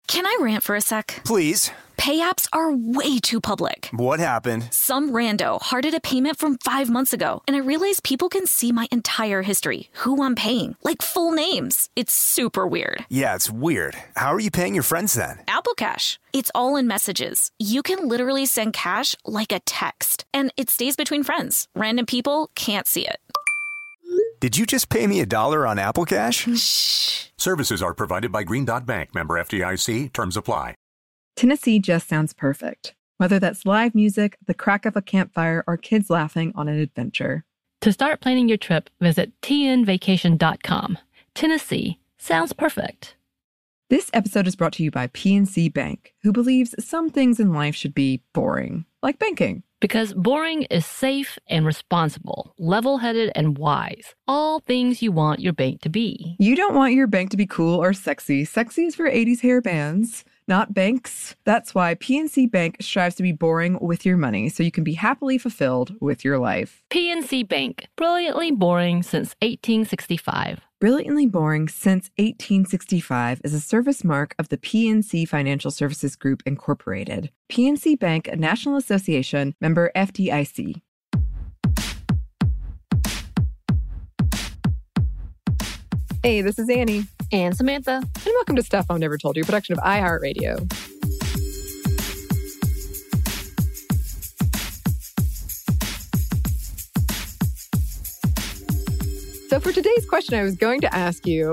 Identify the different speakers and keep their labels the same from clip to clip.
Speaker 1: Can I rant for a sec?
Speaker 2: Please.
Speaker 1: Pay apps are way too public.
Speaker 2: What happened?
Speaker 1: Some rando hearted a payment from 5 months ago, and I realized people can see my entire history, who I'm paying, like full names. It's super weird.
Speaker 2: Yeah, it's weird. How are you paying your friends then?
Speaker 1: Apple Cash. It's all in messages. You can literally send cash like a text, and it stays between friends. Random people can't see it.
Speaker 2: Did you just pay me $1 on Apple Cash?
Speaker 1: Shh.
Speaker 3: Services are provided by Green Dot Bank. Member FDIC. Terms apply.
Speaker 4: Tennessee just sounds perfect. Whether that's live music, the crack of a campfire, or kids laughing on an adventure.
Speaker 5: To start planning your trip, visit tnvacation.com. Tennessee sounds perfect.
Speaker 4: This episode is brought to you by PNC Bank, who believes some things in life should be boring, like banking.
Speaker 5: Because boring is safe and responsible, level-headed and wise. All things you want your bank to be.
Speaker 4: You don't want your bank to be cool or sexy. Sexy is for 80s hair bands, not banks. That's why PNC Bank strives to be boring with your money so you can be happily fulfilled with your life.
Speaker 5: PNC Bank, brilliantly boring since 1865.
Speaker 4: Brilliantly Boring Since 1865 is a service mark of the PNC Financial Services Group, Incorporated. PNC Bank, a National Association, member FDIC. Hey, this is Annie.
Speaker 5: And Samantha.
Speaker 4: And welcome to Stuff Mom Never Told You, a production of iHeartRadio. So for today's question, I was going to ask you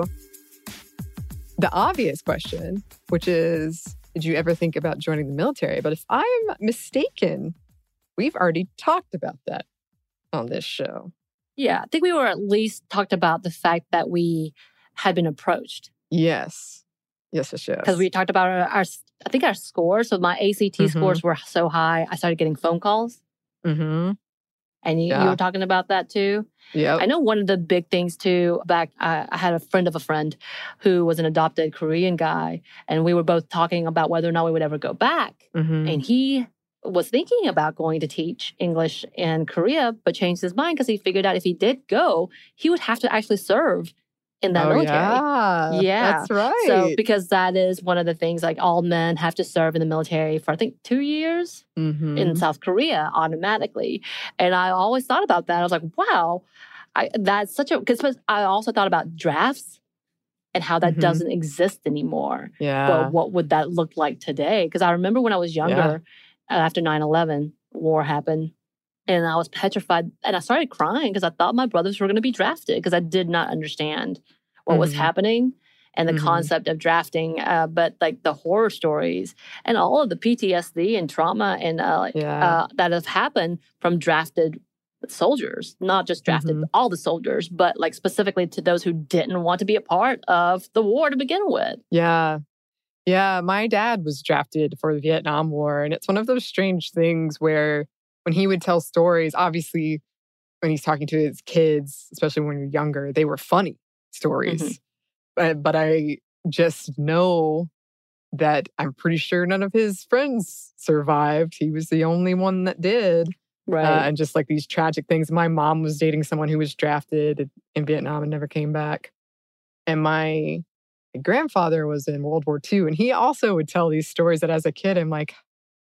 Speaker 4: the obvious question, which is, did you ever think about joining the military? But if I'm mistaken, we've already talked about that on this show.
Speaker 5: Yeah, I think we were at least talked about the fact that we had been approached.
Speaker 4: Yes. Yes.
Speaker 5: Because we talked about our scores. So my ACT scores were so high, I started getting phone calls.
Speaker 4: Mm-hmm.
Speaker 5: And you were talking about that too?
Speaker 4: Yeah.
Speaker 5: I know one of the big things too, I had a friend of a friend who was an adopted Korean guy. And we were both talking about whether or not we would ever go back.
Speaker 4: Mm-hmm.
Speaker 5: And he was thinking about going to teach English in Korea, but changed his mind because he figured out if he did go, he would have to actually serve in that military.
Speaker 4: Yeah, that's right.
Speaker 5: So because that is one of the things, like all men have to serve in the military for I think 2 years in South Korea automatically. And I always thought about that. I was like, wow, that's such a, because I also thought about drafts and how that doesn't exist anymore.
Speaker 4: Yeah.
Speaker 5: But what would that look like today? Because I remember when I was younger, after 9/11, war happened. And I was petrified. And I started crying because I thought my brothers were going to be drafted because I did not understand what was happening and the concept of drafting. But like the horror stories and all of the PTSD and trauma and that have happened from drafted soldiers, not just drafted all the soldiers, but like specifically to those who didn't want to be a part of the war to begin with.
Speaker 4: Yeah. Yeah. My dad was drafted for the Vietnam War. And it's one of those strange things where when he would tell stories, obviously, when he's talking to his kids, especially when you're younger, they were funny stories. But I just know that I'm pretty sure none of his friends survived. He was the only one that did.
Speaker 5: Right.
Speaker 4: And just like these tragic things. My mom was dating someone who was drafted in Vietnam and never came back. And my grandfather was in World War II. And he also would tell these stories that as a kid, I'm like,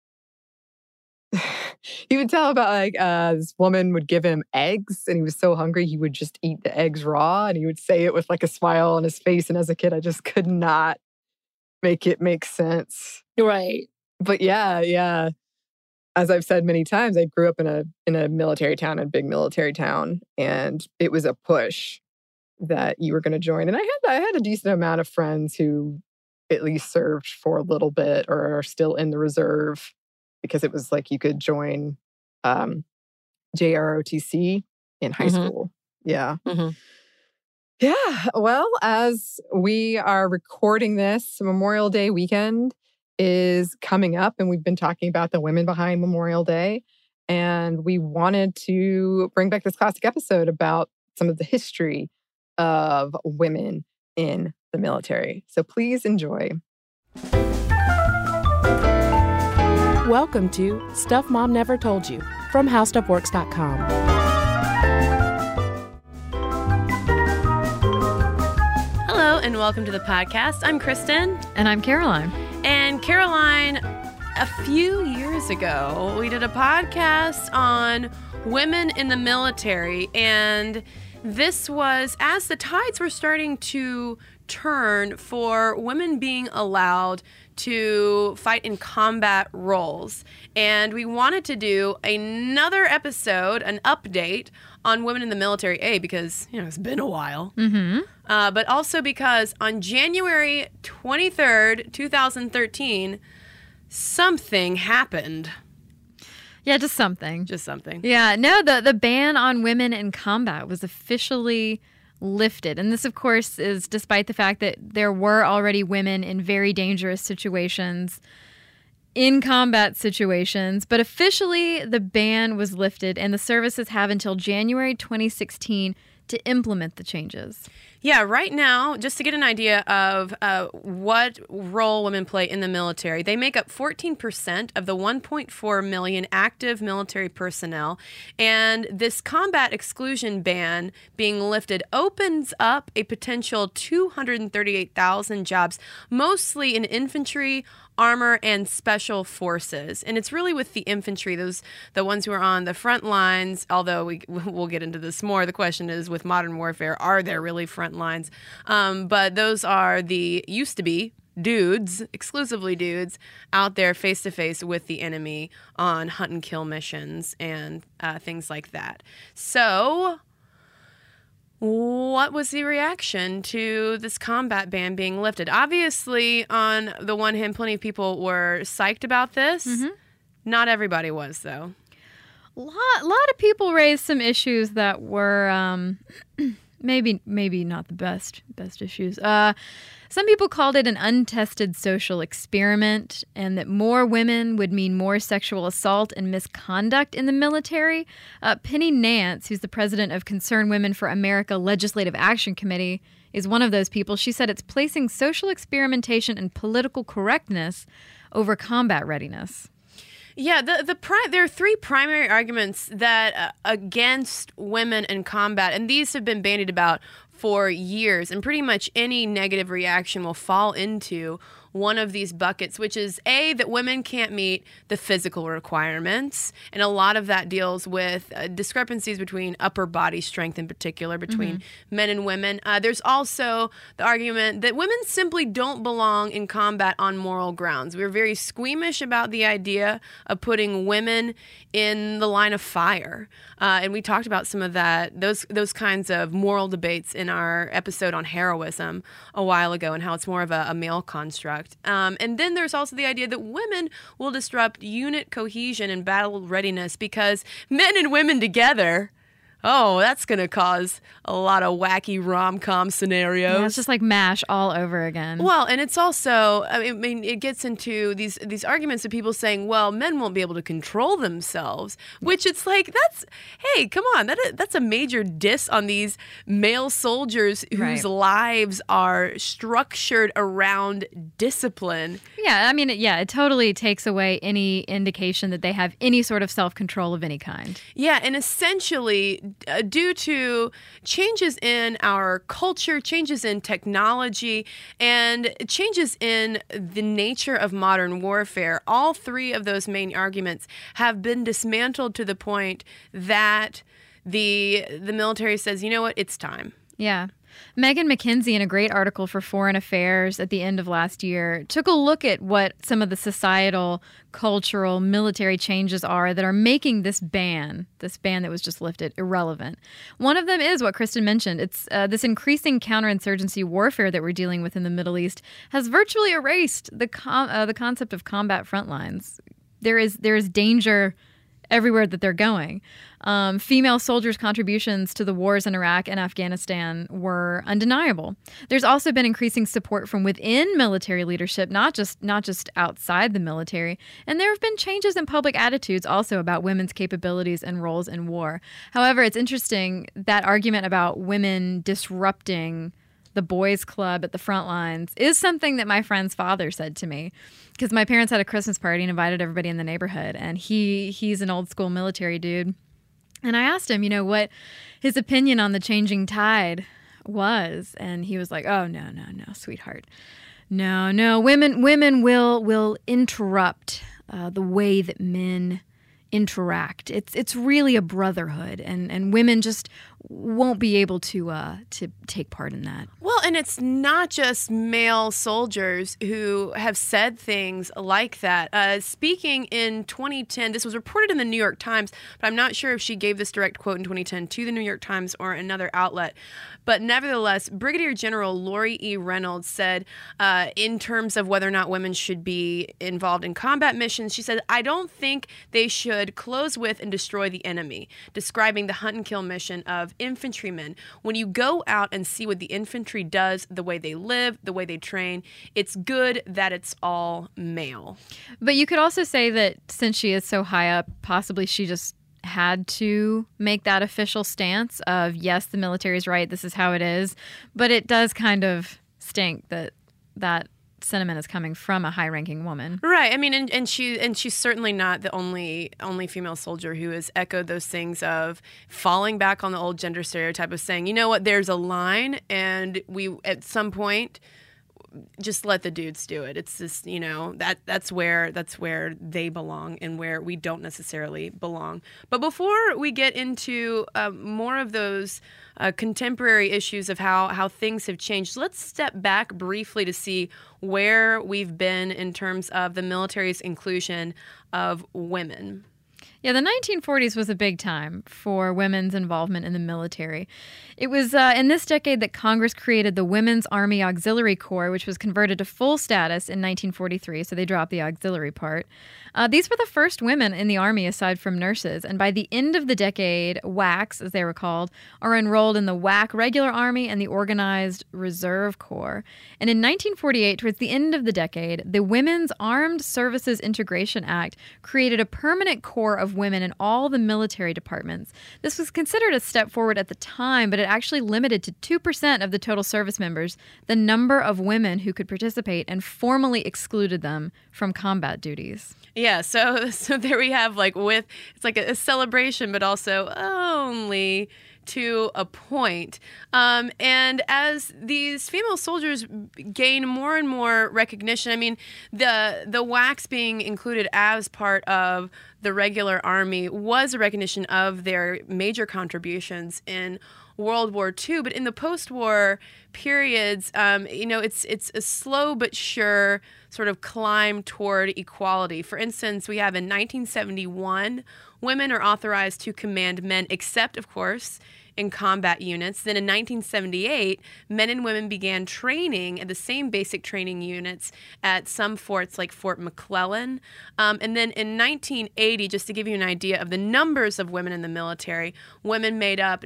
Speaker 4: he would tell about like this woman would give him eggs and he was so hungry he would just eat the eggs raw and he would say it with like a smile on his face. And as a kid, I just could not make it make sense.
Speaker 5: Right.
Speaker 4: But yeah. As I've said many times, I grew up in a military town, a big military town, and it was a push that you were going to join. And I had a decent amount of friends who at least served for a little bit or are still in the reserve. Because it was like you could join JROTC in high school. Yeah. Yeah. Well, as we are recording this, Memorial Day weekend is coming up. And we've been talking about the women behind Memorial Day. And we wanted to bring back this classic episode about some of the history of women in the military. So please enjoy.
Speaker 6: Welcome to Stuff Mom Never Told You from HowStuffWorks.com.
Speaker 7: Hello, and welcome to the podcast. I'm Kristen.
Speaker 8: And I'm Caroline.
Speaker 6: Caroline, a few years ago, we did a podcast on women in the military, and this was as the tides were starting to turn for women being allowed to fight in combat roles. And we wanted to do another episode, an update on women in the military, because, it's been a while. But also because on January 23rd, 2013, something happened.
Speaker 7: Yeah, just something.
Speaker 6: Just something.
Speaker 7: Yeah, no, the ban on women in combat was officially lifted. And this, of course, is despite the fact that there were already women in very dangerous situations, in combat situations. But officially, the ban was lifted, and the services have until January 2016 to implement the changes.
Speaker 6: Yeah, right now, just to get an idea of what role women play in the military, they make up 14% of the 1.4 million active military personnel. And this combat exclusion ban being lifted opens up a potential 238,000 jobs, mostly in infantry, armor, and special forces. And it's really with the infantry, the ones who are on the front lines, although we'll get into this more. The question is, with modern warfare, are there really front lines? But those are the used to be dudes, exclusively dudes, out there face to face with the enemy on hunt and kill missions and things like that. So what was the reaction to this combat ban being lifted? Obviously, on the one hand, plenty of people were psyched about this. Not everybody was, though.
Speaker 7: A lot of people raised some issues that were maybe not the best issues. Some people called it an untested social experiment, and that more women would mean more sexual assault and misconduct in the military. Penny Nance, who's the president of Concerned Women for America Legislative Action Committee, is one of those people. She said it's placing social experimentation and political correctness over combat readiness.
Speaker 6: Yeah, there are three primary arguments that against women in combat, and these have been bandied about for years, and pretty much any negative reaction will fall into one of these buckets, which is A, that women can't meet the physical requirements, and a lot of that deals with discrepancies between upper body strength in particular between men and women. There's also the argument that women simply don't belong in combat on moral grounds. We're very squeamish about the idea of putting women in the line of fire, and we talked about some of those kinds of moral debates in our episode on heroism a while ago, and how it's more of a male construct. And then there's also the idea that women will disrupt unit cohesion and battle readiness because men and women together, that's going to cause a lot of wacky rom-com scenarios.
Speaker 7: Yeah, it's just like MASH all over again.
Speaker 6: Well, and it's also, it gets into these arguments of people saying, well, men won't be able to control themselves, which it's like, hey, come on, that's a major diss on these male soldiers whose lives are structured around discipline.
Speaker 7: Yeah, it totally takes away any indication that they have any sort of self-control of any kind.
Speaker 6: Yeah, and essentially, due to changes in our culture, changes in technology, and changes in the nature of modern warfare, all three of those main arguments have been dismantled to the point that the military says, you know what, it's time.
Speaker 7: Yeah. Megan McKenzie, in a great article for Foreign Affairs at the end of last year, took a look at what some of the societal, cultural, military changes are that are making this ban that was just lifted, irrelevant. One of them is what Kristen mentioned. It's this increasing counterinsurgency warfare that we're dealing with in the Middle East has virtually erased the concept of combat front lines. There is danger everywhere that they're going. Female soldiers' contributions to the wars in Iraq and Afghanistan were undeniable. There's also been increasing support from within military leadership, not just outside the military. And there have been changes in public attitudes also about women's capabilities and roles in war. However, it's interesting that argument about women disrupting the boys' club at the front lines is something that my friend's father said to me, because my parents had a Christmas party and invited everybody in the neighborhood, and he's an old school military dude. And I asked him, what his opinion on the changing tide was, and he was like, oh, no, sweetheart. No. Women will interrupt the way that men interact. It's really a brotherhood, and women just won't be able to take part in that.
Speaker 6: Well, and it's not just male soldiers who have said things like that. Speaking in 2010, this was reported in the New York Times, but I'm not sure if she gave this direct quote in 2010 to the New York Times or another outlet. But nevertheless, Brigadier General Lori E. Reynolds said, in terms of whether or not women should be involved in combat missions, she said, "I don't think they should close with and destroy the enemy," describing the hunt and kill mission of infantrymen. When you go out and see what the infantry does, the way they live, the way they train, it's good that it's all male.
Speaker 7: But you could also say that since she is so high up, possibly she just had to make that official stance of, yes, the military is right, this is how it is. But it does kind of stink that that sentiment is coming from a high-ranking woman.
Speaker 6: Right. I mean, and she's certainly not the only female soldier who has echoed those things of falling back on the old gender stereotype of saying, you know what, there's a line, and we at some point just let the dudes do it. It's just, that's where they belong and where we don't necessarily belong. But before we get into more of those contemporary issues of how things have changed, let's step back briefly to see where we've been in terms of the military's inclusion of women.
Speaker 7: Yeah, the 1940s was a big time for women's involvement in the military. It was in this decade that Congress created the Women's Army Auxiliary Corps, which was converted to full status in 1943, so they dropped the auxiliary part. These were the first women in the Army aside from nurses, and by the end of the decade, WACs, as they were called, are enrolled in the WAC Regular Army and the Organized Reserve Corps. And in 1948, towards the end of the decade, the Women's Armed Services Integration Act created a permanent corps of women in all the military departments. This was considered a step forward at the time, but it actually limited to 2% of the total service members the number of women who could participate and formally excluded them from combat duties.
Speaker 6: Yeah, so there we have it's like a celebration, but also only to a point. And as these female soldiers gain more and more recognition, I mean, the WACs being included as part of the regular army was a recognition of their major contributions in World War II, but in the post-war periods, it's a slow but sure sort of climb toward equality. For instance, we have in 1971, women are authorized to command men, except, of course, in combat units. Then in 1978, men and women began training at the same basic training units at some forts like Fort McClellan. And then in 1980, just to give you an idea of the numbers of women in the military, women made up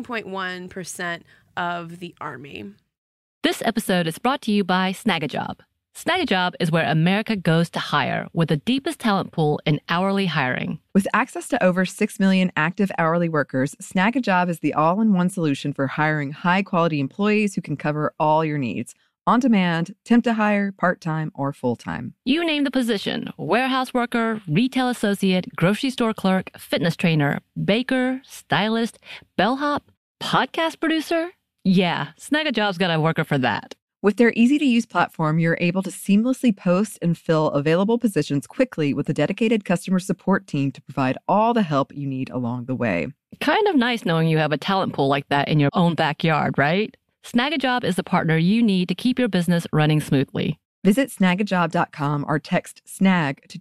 Speaker 6: 9.1% of the Army.
Speaker 5: This episode is brought to you by Snagajob. Snagajob is where America goes to hire, with the deepest talent pool in hourly hiring.
Speaker 8: With access to over 6 million active hourly workers, Snagajob is the all-in-one solution for hiring high-quality employees who can cover all your needs. On demand, temp to hire, part-time, or full-time.
Speaker 5: You name the position: warehouse worker, retail associate, grocery store clerk, fitness trainer, baker, stylist, bellhop, podcast producer. Yeah, Snagajob's got a worker for that.
Speaker 8: With their easy-to-use platform, you're able to seamlessly post and fill available positions quickly with a dedicated customer support team to provide all the help you need along the way.
Speaker 5: Kind of nice knowing you have a talent pool like that in your own backyard, right? Snagajob is the partner you need to keep your business running smoothly.
Speaker 8: Visit snagajob.com or text SNAG to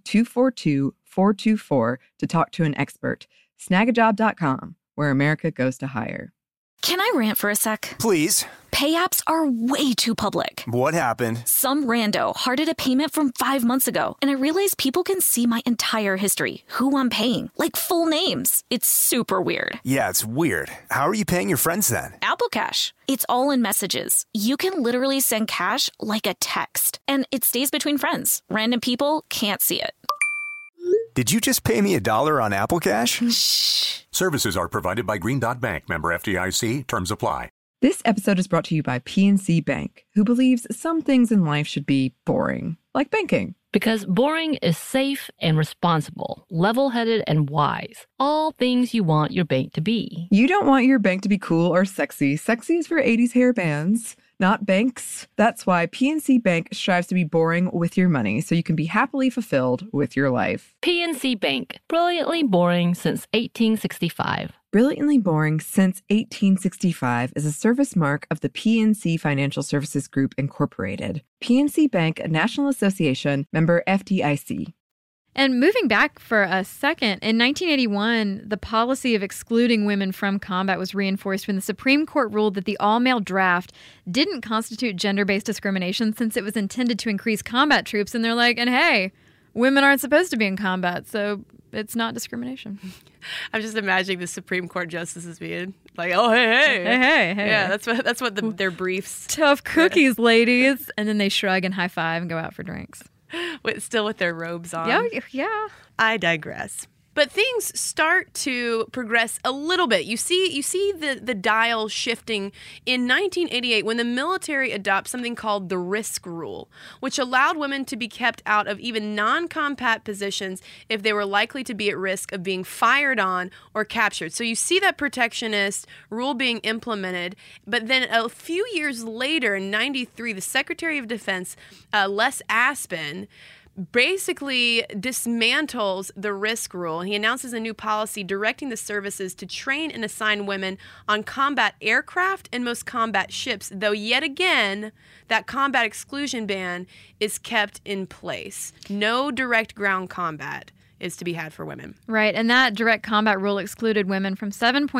Speaker 8: 242-424 to talk to an expert. Snagajob.com, where America goes to hire.
Speaker 1: Can I rant for a sec?
Speaker 2: Please.
Speaker 1: Pay apps are way too public.
Speaker 2: What happened?
Speaker 1: Some rando hearted a payment from 5 months ago, and I realized people can see my entire history, who I'm paying, like full names. It's super weird.
Speaker 2: Yeah, it's weird. How are you paying your friends then?
Speaker 1: Apple Cash. It's all in messages. You can literally send cash like a text, and it stays between friends. Random people can't see it.
Speaker 2: Did you just pay me $1 on Apple Cash?
Speaker 1: Shh.
Speaker 3: Services are provided by Green Dot Bank, member FDIC. Terms apply.
Speaker 8: This episode is brought to you by PNC Bank, who believes some things in life should be boring, like banking.
Speaker 5: Because boring is safe and responsible, level-headed and wise. All things you want your bank to be.
Speaker 8: You don't want your bank to be cool or sexy. Sexy is for 80s hair bands. not banks. That's why PNC Bank strives to be boring with your money so you can be happily fulfilled with your life.
Speaker 5: PNC Bank, brilliantly boring since 1865.
Speaker 8: Brilliantly Boring Since 1865 is a service mark of the PNC Financial Services Group, Incorporated. PNC Bank, a National Association, member FDIC.
Speaker 7: And moving back for a second, in 1981, the policy of excluding women from combat was reinforced when the Supreme Court ruled that the all-male draft didn't constitute gender-based discrimination since it was intended to increase combat troops. And they're like, and hey, women aren't supposed to be in combat, so it's not discrimination.
Speaker 6: I'm just imagining the Supreme Court justices being like, "Oh, hey. Yeah, that's what their briefs.
Speaker 7: Tough cookies, ladies." And then they shrug and high five and go out for drinks.
Speaker 6: Still with their robes on.
Speaker 7: Yeah.
Speaker 6: I digress. But things start to progress a little bit. You see the dial shifting in 1988 when the military adopts something called the risk rule, which allowed women to be kept out of even non-combat positions if they were likely to be at risk of being fired on or captured. So you see that protectionist rule being implemented. But then a few years later, in 93, the Secretary of Defense, Les Aspin, basically dismantles the risk rule. He announces a new policy directing the services to train and assign women on combat aircraft and most combat ships, though yet again, that combat exclusion ban is kept in place. No direct ground combat is to be had for women.
Speaker 7: Right, and that direct combat rule excluded women from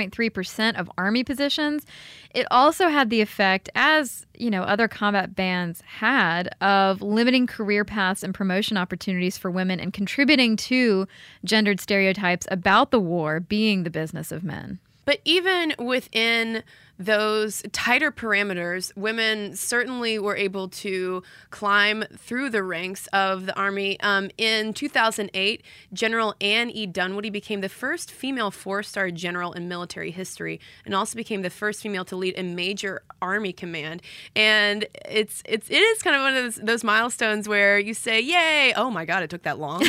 Speaker 7: 7.3% of Army positions. It also had the effect, as other combat bans had, of limiting career paths and promotion opportunities for women and contributing to gendered stereotypes about the war being the business of men.
Speaker 6: But even within those tighter parameters, women certainly were able to climb through the ranks of the Army. In 2008, General Anne E. Dunwoody became the first female four-star general in military history and also became the first female to lead a major Army command. And it is kind of one of those milestones where you say, yay, oh my God, it took that long.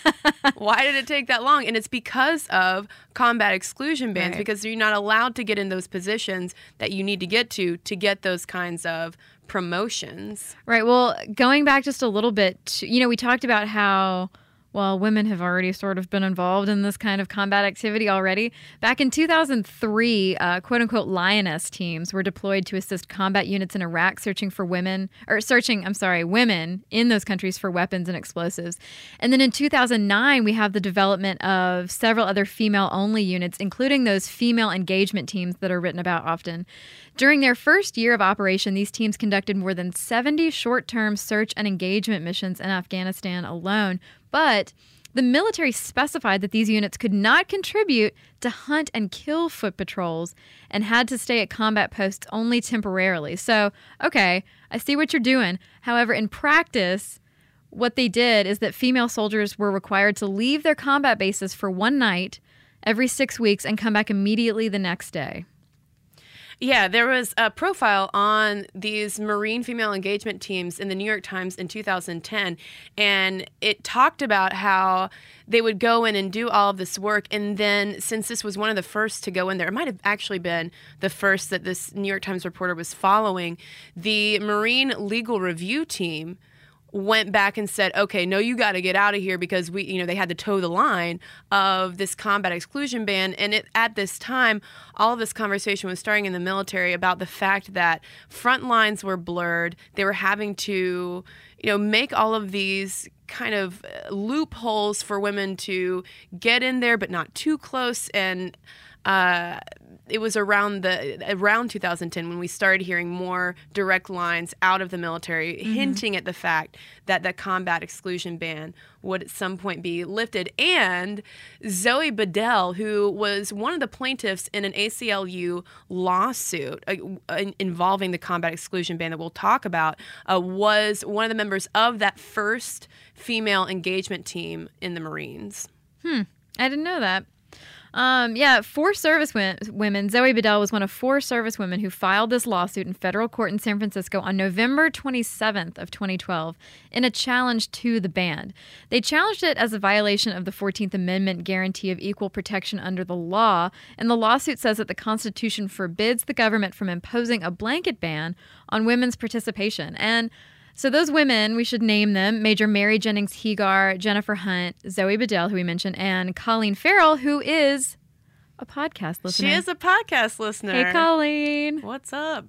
Speaker 6: Why did it take that long? And it's because of combat exclusion bans,
Speaker 7: right,
Speaker 6: because you're not allowed to get in those positions that you need to get those kinds of promotions.
Speaker 7: Right. Well, going back just a little bit, we talked about how, women have already sort of been involved in this kind of combat activity already. Back in 2003, quote-unquote lioness teams were deployed to assist combat units in Iraq women in those countries for weapons and explosives. And then in 2009, we have the development of several other female-only units, including those female engagement teams that are written about often. During their first year of operation, these teams conducted more than 70 short-term search and engagement missions in Afghanistan alone. But the military specified that these units could not contribute to hunt and kill foot patrols and had to stay at combat posts only temporarily. So, okay, I see what you're doing. However, in practice, what they did is that female soldiers were required to leave their combat bases for one night every 6 weeks and come back immediately the next day.
Speaker 6: Yeah, there was a profile on these Marine female engagement teams in the New York Times in 2010, and it talked about how they would go in and do all of this work, and then since this was one of the first to go in there, it might have actually been the first that this New York Times reporter was following, the Marine Legal Review Team went back and said, okay, no, you got to get out of here because they had to toe the line of this combat exclusion ban. And at this time, all of this conversation was starting in the military about the fact that front lines were blurred. They were having to, make all of these kind of loopholes for women to get in there, but not too close. And it was around 2010 when we started hearing more direct lines out of the military, hinting at the fact that the combat exclusion ban would at some point be lifted. And Zoe Bedell, who was one of the plaintiffs in an ACLU lawsuit involving the combat exclusion ban that we'll talk about, was one of the members of that first female engagement team in the Marines.
Speaker 7: I didn't know that. 4 service women. Zoe Bedell was one of 4 service women who filed this lawsuit in federal court in San Francisco on November 27th of 2012 in a challenge to the ban. They challenged it as a violation of the 14th Amendment guarantee of equal protection under the law, and the lawsuit says that the Constitution forbids the government from imposing a blanket ban on women's participation. And so those women, we should name them: Major Mary Jennings Hegar, Jennifer Hunt, Zoe Bedell, who we mentioned, and Colleen Farrell, who is a podcast listener.
Speaker 6: She is a podcast listener.
Speaker 7: Hey, Colleen.
Speaker 6: What's up?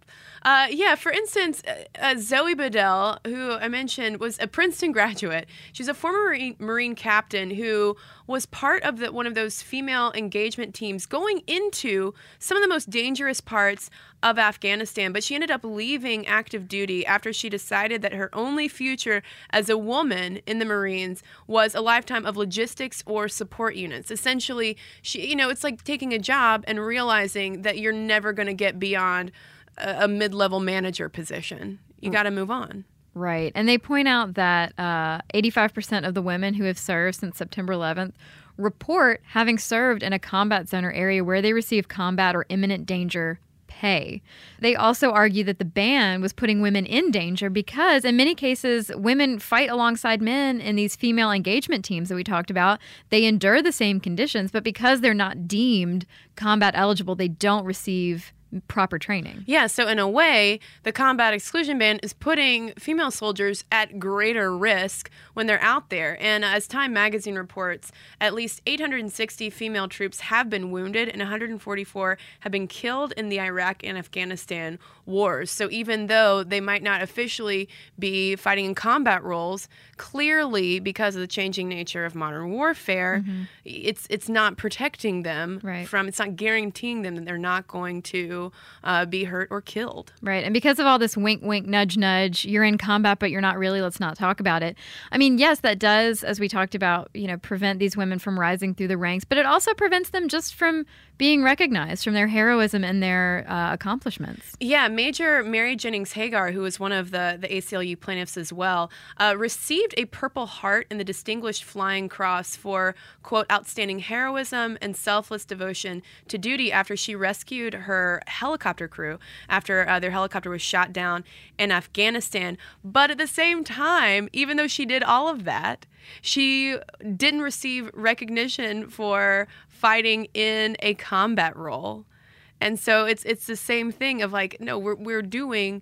Speaker 6: For instance, Zoe Bedell, who I mentioned, was a Princeton graduate. She's a former Marine captain who was part of one of those female engagement teams going into some of the most dangerous parts of Afghanistan. But she ended up leaving active duty after she decided that her only future as a woman in the Marines was a lifetime of logistics or support units. Essentially, it's like taking a job and realizing that you're never going to get beyond a mid-level manager position. You got to move on.
Speaker 7: Right. And they point out that 85% of the women who have served since September 11th report having served in a combat zone or area where they receive combat or imminent danger pay. They also argue that the ban was putting women in danger because, in many cases, women fight alongside men in these female engagement teams that we talked about. They endure the same conditions, but because they're not deemed combat eligible, they don't receive proper training.
Speaker 6: Yeah, so in a way, the combat exclusion ban is putting female soldiers at greater risk when they're out there. And as Time magazine reports, at least 860 female troops have been wounded and 144 have been killed in the Iraq and Afghanistan wars. So even though they might not officially be fighting in combat roles, clearly because of the changing nature of modern warfare, it's not protecting them from, it's not guaranteeing them that they're not going to be hurt or killed.
Speaker 7: Right. And because of all this wink, wink, nudge, nudge, you're in combat, but you're not really, let's not talk about it. I mean, yes, that does, as we talked about, prevent these women from rising through the ranks, but it also prevents them just from being recognized from their heroism and their accomplishments.
Speaker 6: Yeah, Major Mary Jennings Hagar, who was one of the ACLU plaintiffs as well, received a Purple Heart and the Distinguished Flying Cross for, quote, outstanding heroism and selfless devotion to duty after she rescued her helicopter crew after their helicopter was shot down in Afghanistan. But at the same time, even though she did all of that, she didn't receive recognition for fighting in a combat role. And so it's the same thing of like, no, we're doing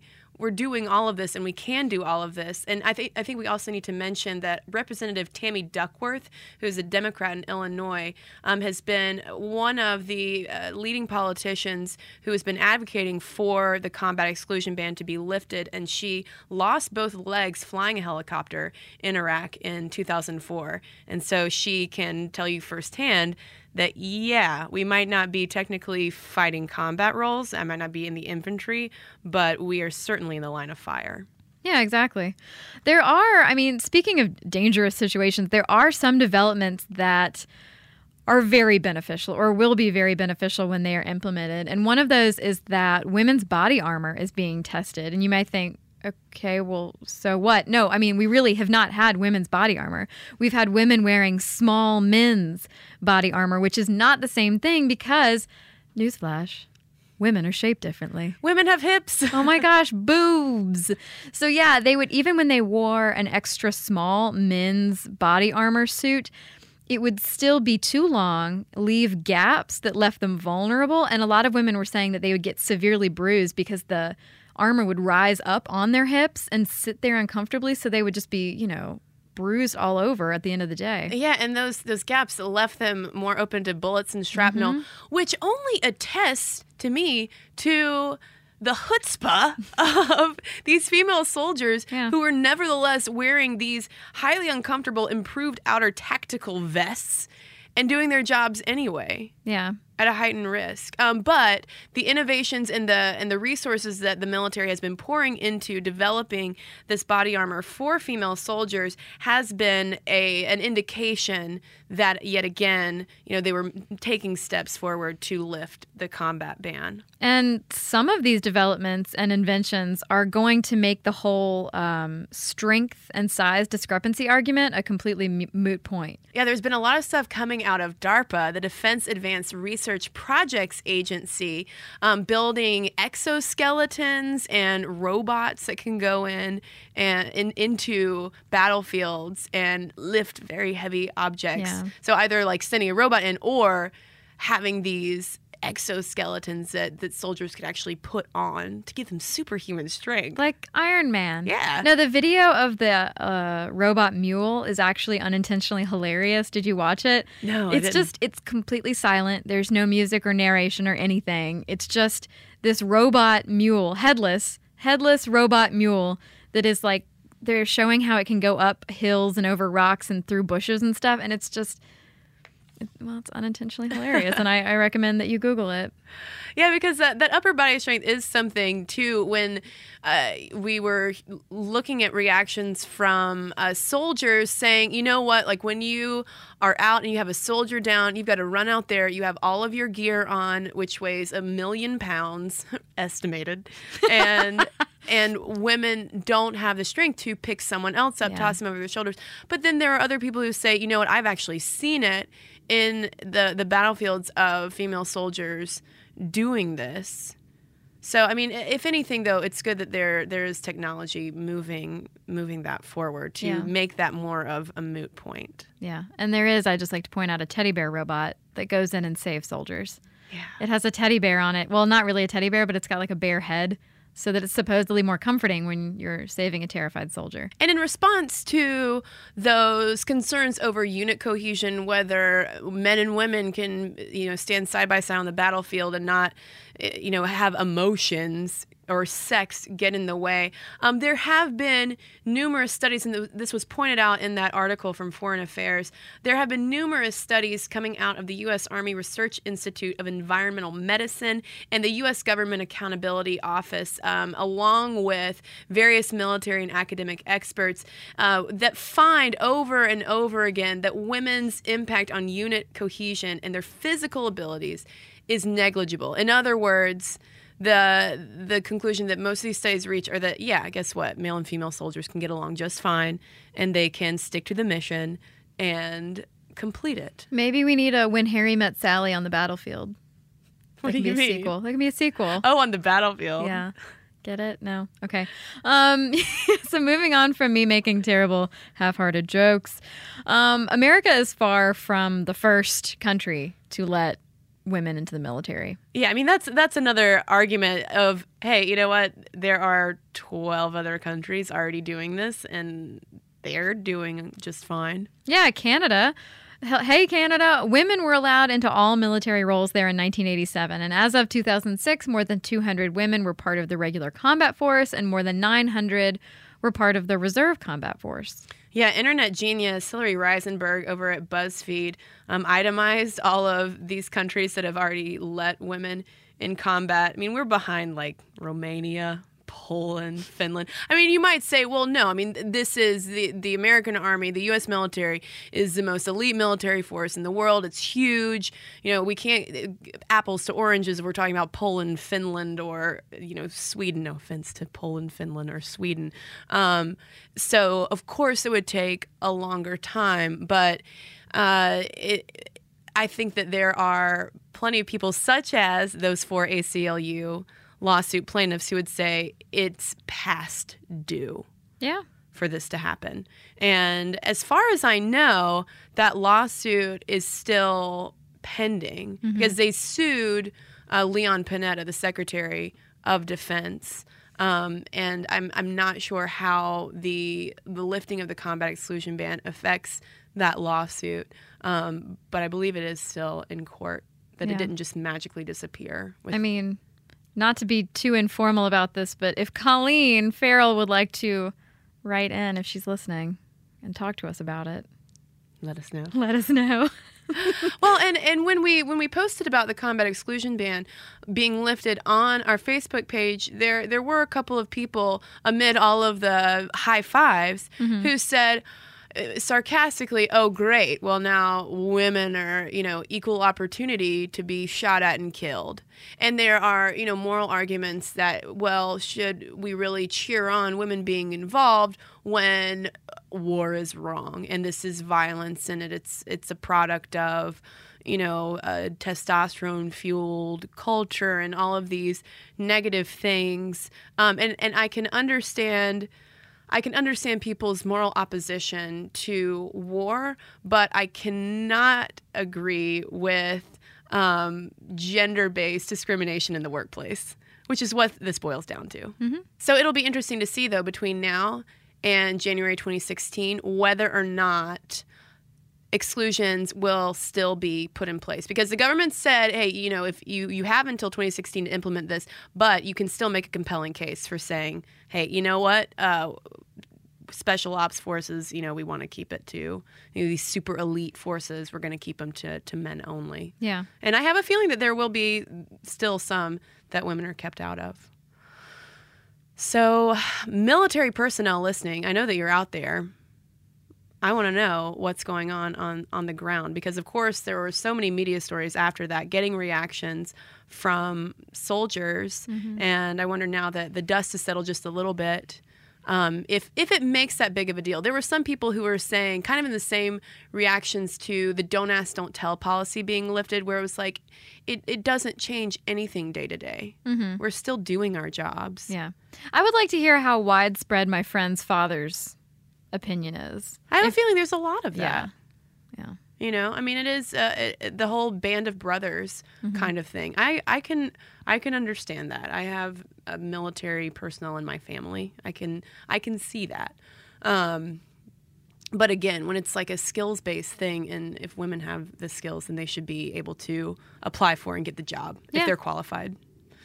Speaker 6: all of this, and we can do all of this. And I think we also need to mention that Representative Tammy Duckworth, who's a Democrat in Illinois, has been one of the leading politicians who has been advocating for the combat exclusion ban to be lifted. And she lost both legs flying a helicopter in Iraq in 2004. And so she can tell you firsthand that, yeah, we might not be technically fighting combat roles. I might not be in the infantry, but we are certainly in the line of fire.
Speaker 7: Yeah, exactly. There are, speaking of dangerous situations, there are some developments that are very beneficial or will be very beneficial when they are implemented. And one of those is that women's body armor is being tested. And you might think, okay, well, so what? No, we really have not had women's body armor. We've had women wearing small men's body armor, which is not the same thing because, newsflash, women are shaped differently.
Speaker 6: Women have hips.
Speaker 7: Oh my gosh, boobs. So yeah, they would, even when they wore an extra small men's body armor suit, it would still be too long, leave gaps that left them vulnerable. And a lot of women were saying that they would get severely bruised because the armor would rise up on their hips and sit there uncomfortably, so they would just be, bruised all over at the end of the day.
Speaker 6: Yeah, and those gaps left them more open to bullets and shrapnel, which only attests to me to the chutzpah of these female soldiers who are nevertheless wearing these highly uncomfortable, improved outer tactical vests and doing their jobs anyway.
Speaker 7: Yeah.
Speaker 6: at a heightened risk. But the innovations and the resources that the military has been pouring into developing this body armor for female soldiers has been an indication that, yet again, they were taking steps forward to lift the combat ban.
Speaker 7: And some of these developments and inventions are going to make the whole strength and size discrepancy argument a completely moot point.
Speaker 6: Yeah, there's been a lot of stuff coming out of DARPA, the Defense Advanced Research Projects Agency, building exoskeletons and robots that can go into battlefields and lift very heavy objects.
Speaker 7: Yeah.
Speaker 6: So either like sending a robot in or having these exoskeletons that soldiers could actually put on to give them superhuman strength.
Speaker 7: Like Iron Man.
Speaker 6: Yeah.
Speaker 7: No, the video of the robot mule is actually unintentionally hilarious. Did you watch it?
Speaker 6: No,
Speaker 7: it's completely silent. There's no music or narration or anything. It's just this robot mule, headless robot mule that is like, they're showing how it can go up hills and over rocks and through bushes and stuff. And it's just, it's unintentionally hilarious. And I recommend that you Google it.
Speaker 6: Yeah, because that upper body strength is something, too, when we were looking at reactions from soldiers saying, you know what, like when you are out and you have a soldier down, you've got to run out there, you have all of your gear on, which weighs 1 million pounds, estimated, and women don't have the strength to pick someone else up, toss them over their shoulders. But then there are other people who say, you know what, I've actually seen it in the battlefields of female soldiers doing this. So, I mean, if anything, though, it's good that there is technology moving that forward to make that more of a moot point. Yeah.
Speaker 7: And there is, I just like to point out, a teddy bear robot that goes in and saves soldiers.
Speaker 6: Yeah.
Speaker 7: It has a teddy bear on it. Well, not really a teddy bear, but it's got like a bear head, so that it's supposedly more comforting when you're saving a terrified soldier.
Speaker 6: And in response to those concerns over unit cohesion, whether men and women can, stand side by side on the battlefield and not, have emotions or sex get in the way, there have been numerous studies, and this was pointed out in that article from Foreign Affairs. There have been numerous studies coming out of the U.S. Army Research Institute of Environmental Medicine and the U.S. Government Accountability Office, along with various military and academic experts, that find over and over again that women's impact on unit cohesion and their physical abilities is negligible. In other words, the conclusion that most of these studies reach are that, guess what? Male and female soldiers can get along just fine, and they can stick to the mission and complete it.
Speaker 7: Maybe we need a When Harry Met Sally on the battlefield.
Speaker 6: What do you mean?
Speaker 7: Sequel. That can be a sequel.
Speaker 6: Oh, on the battlefield.
Speaker 7: Yeah. Get it? No? Okay. So moving on from me making terrible, half-hearted jokes, America is far from the first country to let women into the military.
Speaker 6: Yeah, I mean, that's another argument of, hey, you know what? There are 12 other countries already doing this, and they're doing just fine.
Speaker 7: Yeah, Canada. Hey, Canada. Women were allowed into all military roles there in 1987, and as of 2006, more than 200 women were part of the regular combat force, and more than 900 were part of the reserve combat force.
Speaker 6: Yeah, internet genius Hillary Reisenberg over at BuzzFeed itemized all of these countries that have already let women in combat. I mean, we're behind like Romania, Poland, Finland. I mean, you might say, well, no. I mean, this is the American Army, the U.S. military is the most elite military force in the world. It's huge. We can't apples to oranges if we're talking about Poland, Finland, or Sweden. No offense to Poland, Finland, or Sweden. So of course it would take a longer time, but I think that there are plenty of people, such as those 4 ACLU lawsuit plaintiffs, who would say it's past due for this to happen. And as far as I know, that lawsuit is still pending because they sued Leon Panetta, the Secretary of Defense. And I'm not sure how the lifting of the combat exclusion ban affects that lawsuit, but I believe it is still in court, that it didn't just magically disappear.
Speaker 7: I mean, not to be too informal about this, but if Colleen Farrell would like to write in if she's listening and talk to us about it,
Speaker 6: let us know.
Speaker 7: Let us know.
Speaker 6: Well, and when we posted about the combat exclusion ban being lifted on our Facebook page, there were a couple of people amid all of the high fives who said sarcastically, "Oh, great. Well, now women are, equal opportunity to be shot at and killed." And there are, moral arguments that, well, should we really cheer on women being involved when war is wrong and this is violence and it's a product of, a testosterone-fueled culture and all of these negative things. And I can understand people's moral opposition to war, but I cannot agree with gender-based discrimination in the workplace, which is what this boils down to. Mm-hmm. So it'll be interesting to see, though, between now and January 2016, whether or not exclusions will still be put in place. Because the government said, hey, if you have until 2016 to implement this, but you can still make a compelling case for saying, hey, you know what? Special ops forces, we want to keep it to these super elite forces. We're going to keep them to men only.
Speaker 7: Yeah.
Speaker 6: And I have a feeling that there will be still some that women are kept out of. So military personnel listening, I know that you're out there. I want to know what's going on the ground because, of course, there were so many media stories after that getting reactions from soldiers. Mm-hmm. And I wonder now that the dust has settled just a little bit, if it makes that big of a deal. There were some people who were saying kind of in the same reactions to the don't ask, don't tell policy being lifted, where it was like, it doesn't change anything day to day. Mm-hmm. We're still doing our jobs.
Speaker 7: Yeah. I would like to hear how widespread my friend's father's opinion is.
Speaker 6: I have a feeling there's a lot of that.
Speaker 7: Yeah.
Speaker 6: It is the whole band of brothers kind of thing. I can understand that. I have a military personnel in my family. I can see that. But again, when it's like a skills-based thing, and if women have the skills, then they should be able to apply for and get the job if they're qualified.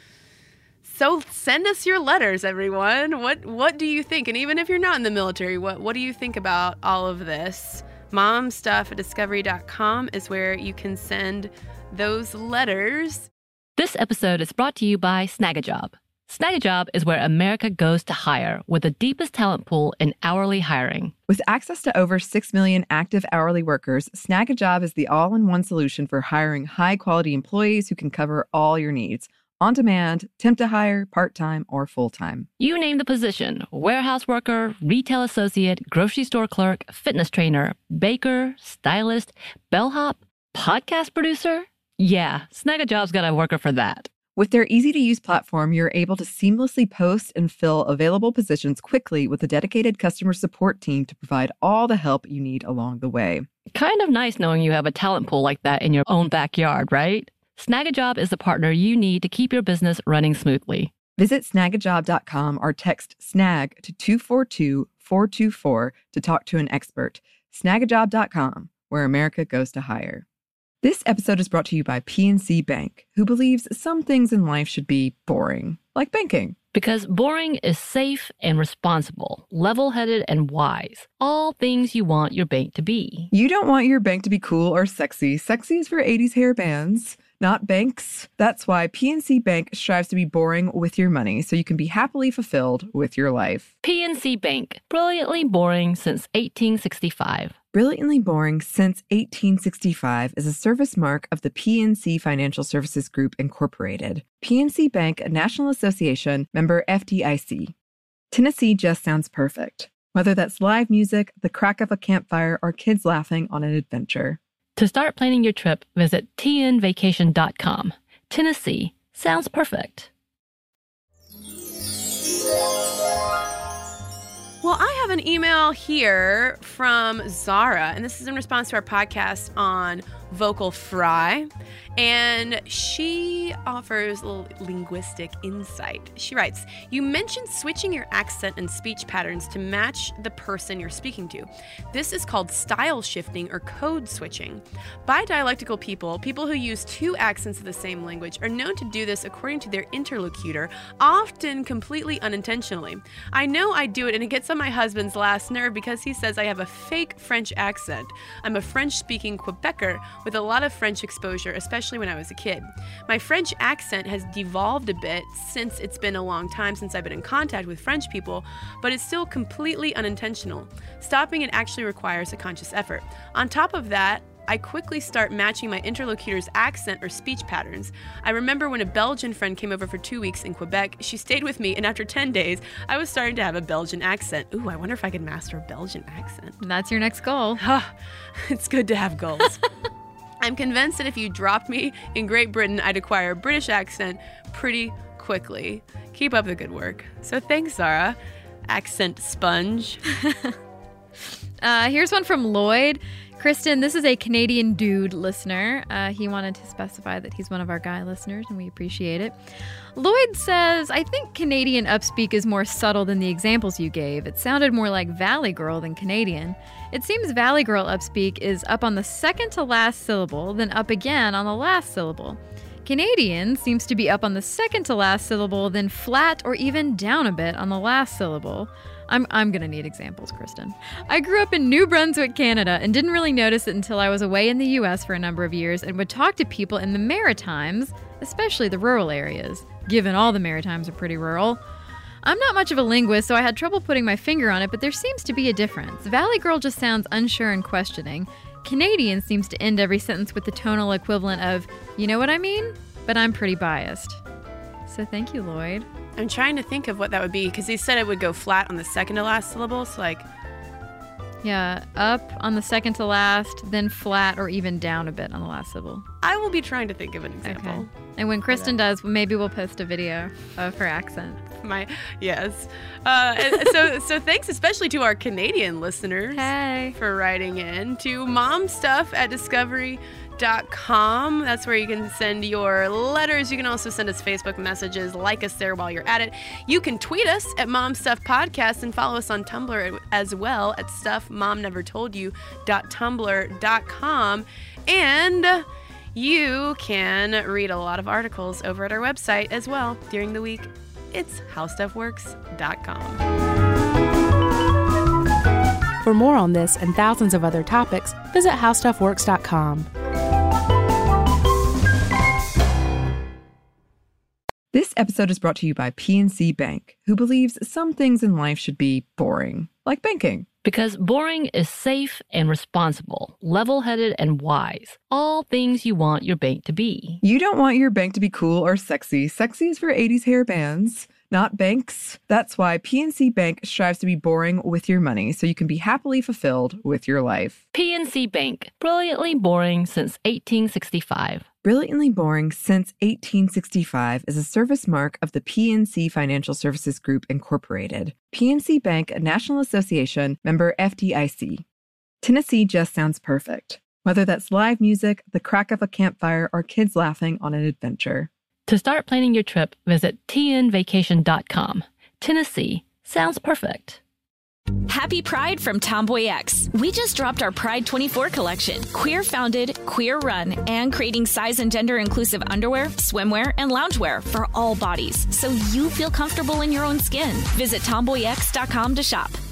Speaker 6: So send us your letters, everyone. What do you think? And even if you're not in the military, what do you think about all of this? momstuff@discovery.com is where you can send those letters.
Speaker 5: This episode is brought to you by Snagajob. Snagajob is where America goes to hire, with the deepest talent pool in hourly hiring.
Speaker 8: With access to over 6 million active hourly workers, Snagajob is the all-in-one solution for hiring high-quality employees who can cover all your needs. On demand, temp to hire, part-time, or full-time.
Speaker 5: You name the position: warehouse worker, retail associate, grocery store clerk, fitness trainer, baker, stylist, bellhop, podcast producer. Yeah, Snagajob's got a worker for that.
Speaker 8: With their easy-to-use platform, you're able to seamlessly post and fill available positions quickly with a dedicated customer support team to provide all the help you need along the way.
Speaker 5: Kind of nice knowing you have a talent pool like that in your own backyard, right? Snagajob is the partner you need to keep your business running smoothly.
Speaker 8: Visit snagajob.com or text SNAG to 242-424 to talk to an expert. Snagajob.com, where America goes to hire. This episode is brought to you by PNC Bank, who believes some things in life should be boring, like banking.
Speaker 5: Because boring is safe and responsible, level-headed and wise. All things you want your bank to be.
Speaker 8: You don't want your bank to be cool or sexy. Sexy is for 80s hair bands, not banks. That's why PNC Bank strives to be boring with your money so you can be happily fulfilled with your life.
Speaker 5: PNC Bank, brilliantly boring since 1865.
Speaker 8: Brilliantly Boring Since 1865 is a service mark of the PNC Financial Services Group, Incorporated. PNC Bank, a National Association, member FDIC. Tennessee just sounds perfect. Whether that's live music, the crack of a campfire, or kids laughing on an adventure.
Speaker 5: To start planning your trip, visit tnvacation.com. Tennessee sounds perfect.
Speaker 6: Well, I have an email here from Zara, and this is in response to our podcast on vocal fry. And she offers a little linguistic insight. She writes, "You mentioned switching your accent and speech patterns to match the person you're speaking to. This is called style shifting or code switching. Bidialectical people who use two accents of the same language, are known to do this according to their interlocutor, often completely unintentionally. I know I do it, and it gets on my husband's last nerve because he says I have a fake French accent. I'm a French-speaking Quebecer, with a lot of French exposure, especially when I was a kid. My French accent has devolved a bit since it's been a long time since I've been in contact with French people, but it's still completely unintentional. Stopping it actually requires a conscious effort. On top of that, I quickly start matching my interlocutor's accent or speech patterns. I remember when a Belgian friend came over for 2 weeks in Quebec, she stayed with me, and after 10 days, I was starting to have a Belgian accent. Ooh, I wonder if I could master a Belgian accent.
Speaker 7: That's your next goal.
Speaker 6: It's good to have goals. I'm convinced that if you dropped me in Great Britain, I'd acquire a British accent pretty quickly. Keep up the good work. So thanks, Zara. Accent sponge.
Speaker 7: Here's one from Lloyd. Kristen, this is a Canadian dude listener. He wanted to specify that he's one of our guy listeners, and we appreciate it. Lloyd says, I think Canadian upspeak is more subtle than the examples you gave. It sounded more like Valley Girl than Canadian. It seems Valley Girl upspeak is up on the second to last syllable, then up again on the last syllable. Canadian seems to be up on the second to last syllable, then flat or even down a bit on the last syllable. I'm going to need examples, Kristen. I grew up in New Brunswick, Canada, and didn't really notice it until I was away in the U.S. for a number of years and would talk to people in the Maritimes, especially the rural areas, given all the Maritimes are pretty rural. I'm not much of a linguist, so I had trouble putting my finger on it, but there seems to be a difference. Valley Girl just sounds unsure and questioning. Canadian seems to end every sentence with the tonal equivalent of, you know what I mean? But I'm pretty biased. So thank you, Lloyd.
Speaker 6: I'm trying to think of what that would be, because he said it would go flat on the second to last syllable, so like...
Speaker 7: Yeah, up on the second to last, then flat or even down a bit on the last syllable.
Speaker 6: I will be trying to think of an example.
Speaker 7: Okay. And when Kristen does, maybe we'll post a video of her accent.
Speaker 6: Yes. So thanks especially to our Canadian listeners for writing in to momstuff@discovery.com. That's where you can send your letters. You can also send us Facebook messages. Like us there while you're at it. You can tweet us at momstuffpodcast and follow us on Tumblr as well at stuffmomnevertoldyou.tumblr.com. And you can read a lot of articles over at our website as well during the week. It's howstuffworks.com.
Speaker 9: For more on this and thousands of other topics, visit howstuffworks.com.
Speaker 8: This episode is brought to you by PNC Bank, who believes some things in life should be boring, like banking.
Speaker 5: Because boring is safe and responsible, level-headed and wise. All things you want your bank to be.
Speaker 8: You don't want your bank to be cool or sexy. Sexy is for 80s hair bands, not banks. That's why PNC Bank strives to be boring with your money so you can be happily fulfilled with your life.
Speaker 5: PNC Bank, brilliantly boring since 1865.
Speaker 8: Brilliantly Boring Since 1865 is a service mark of the PNC Financial Services Group, Incorporated. PNC Bank, a National Association, member FDIC. Tennessee just sounds perfect. Whether that's live music, the crack of a campfire, or kids laughing on an adventure.
Speaker 5: To start planning your trip, visit tnvacation.com. Tennessee sounds perfect.
Speaker 1: Happy Pride from Tomboy X. We just dropped our Pride 24 collection. Queer founded, queer run, and creating size and gender inclusive underwear, swimwear, and loungewear for all bodies, so you feel comfortable in your own skin. Visit tomboyx.com to shop.